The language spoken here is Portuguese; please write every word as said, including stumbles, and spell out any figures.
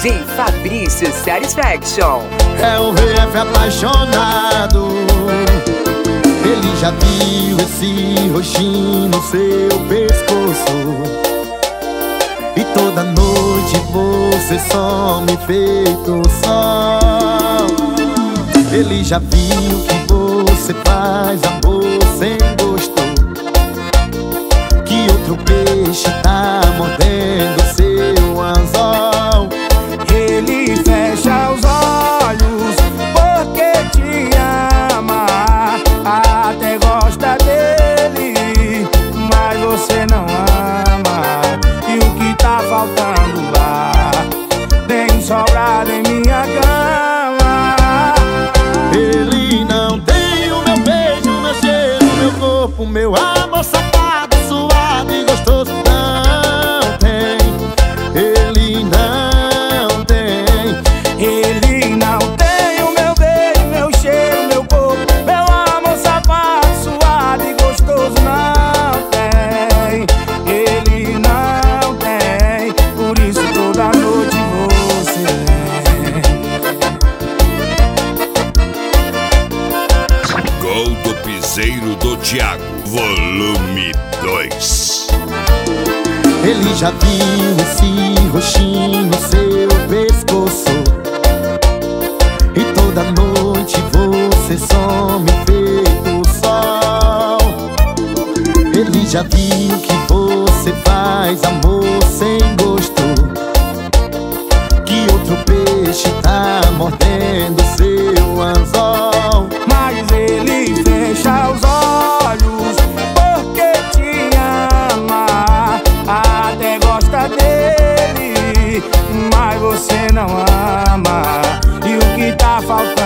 D J Fabrício Satisfaction. É o V F apaixonado. Ele já viu esse roxinho no seu pescoço, e toda noite você some feito sol. Ele já viu que você faz amor sem gosto, que outro peixe tá mordendo seu anzol. Ele fecha os olhos porque te ama, até gosta dele, mas você não ama. E o que tá faltando lá tem sobrado em minha cama. Ele não tem o meu beijo, meu cheiro, meu corpo, meu amor safado, suado e gostoso. Não tem, ele não tem. Ele não tem o meu beijo, meu cheiro, meu corpo, meu amor safado, suado e gostoso. Não tem, ele não tem. Por isso toda noite você vem. Gol do Piseiro do Thiago, volume dois. Ele já viu esse roxinho no seu pescoço, e toda noite você some feito sol. Ele já viu que você faz amor sem gosto, que outro peixe tá mordendo seu anzol. Mas ele fecha os olhos porque te ama, até gosta dele, mas você não ama. E o que tá faltando